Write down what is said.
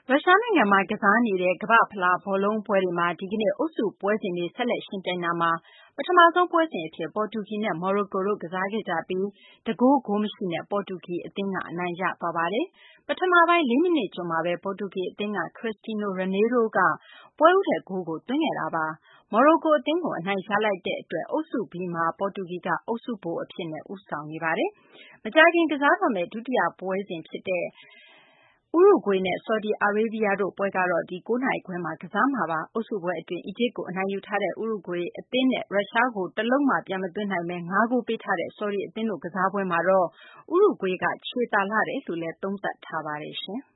ရုရှားနိုင်ငံမှာကစားနေတဲ့ကမ္ဘာ့ဖလားဘောလုံးပွဲတွေမှာဒီကနေ့အုပ်စုပွဲစဉ်တွေဆက်လက်ယှဉ်ပြိုင်တာမှာပထမဆုံးပွဲစဉ်အဖြစ်ပေါ်တူဂီနဲ့မော်ရိုကိုတို့ကစားခဲ့ကြပြီးတဂိုးမရှိနဲ့ပေါ်တူဂီအသင်းကအနိုင်ရသွားပါတယ်။ပထမပိုင်း4မိနစ်ကျော်မှာပဲပေါ်တူဂီအသင်းကခရစ္စတီနိုရိုနေရိုးကပွဲဦးတဲ့ဂိုးကိုသွင်းခဲ့တာပါ။မော်ရိုကိုအသင်းကိုအနိုင်ရလိုက်တဲ့အတွက်အုပ်စု B မှာပေါ်တူဂီကအုပ်စုဗိုလ်အဖြစ်ဦးဆောင်နေပါတယ်။မကြာခင်ကစားတော့မယ့်ဒုတိယပွဲစဉ်ဖြစ်တဲ့ဥရုဂွေးနဲ့ဆော်ဒီအာရေးဗီးယားတို့ပွဲကတော့9နာရီခွဲမှာကစားမှာပါ။အုပ်စုပွဲအတွင်းအီဂျစ်ကိုအနိုင်ယူထားတဲ့ဥရုဂွေးအသင်းနဲ့ရုရှားကိုတလုံးမှပြန်မသွင်းနိုင်ဘဲ5ဂိုးပေးထားတဲ့ဆော်ဒီအသင်းတို့ကစားပွဲမှာတော့ဥရုဂွေးကခြေသာလှတယ်လို့လည်းသုံးသပ်ထားပါတယ်။